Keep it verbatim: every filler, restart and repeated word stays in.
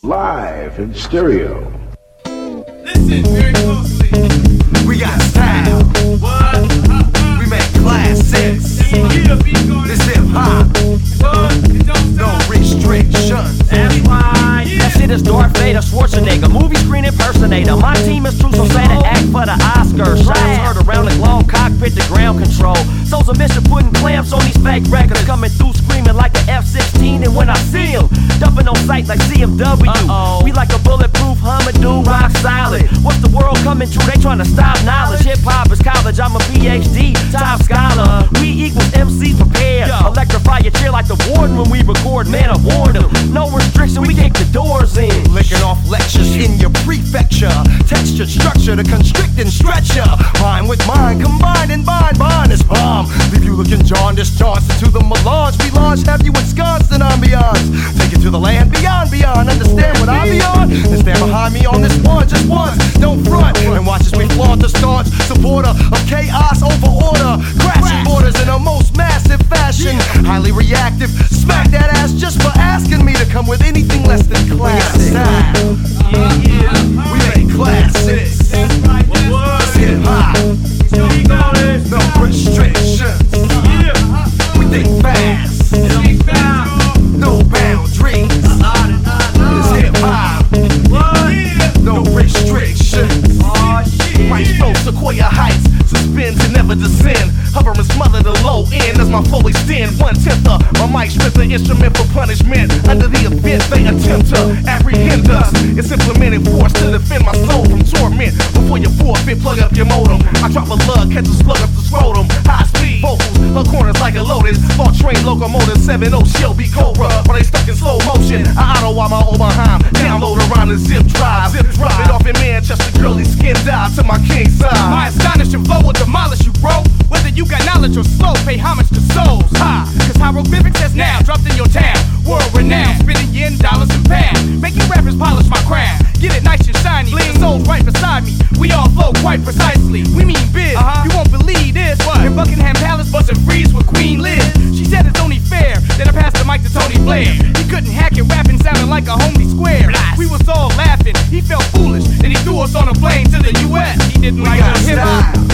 Live in stereo. Listen very closely. We got style. What? We make classics. This hip hop. No restrictions. That's why. That shit is Darth Vader, Schwarzenegger, movie screen impersonator. My team is true, so say the act for the Oscars. Shots heard around the globe, cockpit to ground control. Souls of mission putting clamps on these fake records, coming through screaming like an F sixteen. And when I see them, dumping on sight like C M W. Uh-oh. We like a bulletproof Hummadoo, rock solid. What's the world coming to? They trying to stop knowledge. Hip hop is college, I'm a P H D, top scholar. We equals M Cs prepared. Yo. Electrify your chair like the warden when we record. Man, I warned them. No restriction, we kick the doors in. Licking off lectures in your prefecture. Textured structure to constrict and stretch ya. Mind with mind combined and bind, bind is bomb. Leave you looking jaundiced, Johnson to the melange. We launch, have you ensconced in ambiance. Take it to the land beyond, beyond. Understand what I'm beyond? Then stand behind me on this one, just once. Don't front and watch as we flaunt the staunch supporter of chaos over order. Crashing borders in a most massive fashion. Highly reactive, smack that ass just for asking me to come with anything less than classic. Yeah, yeah. We make classics. That's right. It's hip hop. No restrictions. Yeah. We think fast. Think fast. No boundaries. It's hip hop. No restrictions. Oh shit. Right throat, Sequoia Heights, suspend to never descend. Hover and smother the low end as my flow extend. One tenth of my mic strips the instrument for punishment. Under the event they attempt to apprehend us. It's implementing force to defend my soul from torment. Before you forfeit, plug up your modem. I drop a lug, catch a slug up the scrotum. High speed vocals, low corners like a lotus. Thought train locomotive, seven oh Shelby Cobra. While they stuck in slow motion, I auto while my Oberheim. Download around the zip drive. Zip drive it off in Manchester, curly skin dive to my king side. My astonishing flow will demolish you, bro. Whether you got knowledge or slow, pay homage to souls. Ha! Cause hieroglyphics has now dropped in your town. World renowned, spitting yen dollars and pounds. Making rappers polish my craft. Get it nice and shiny. Bling souls right beside me. We all flow quite precisely. We mean biz. Uh-huh. You won't believe this. What? In Buckingham Palace, bustin' freeze with Queen Liz. She said it's only fair that I passed the mic to Tony Blair. He couldn't hack it, rapping sounding like a homely square. Blast. We was all laughing. He felt foolish. Then he threw us on a plane to the U S. He didn't We like got the hip hop. style.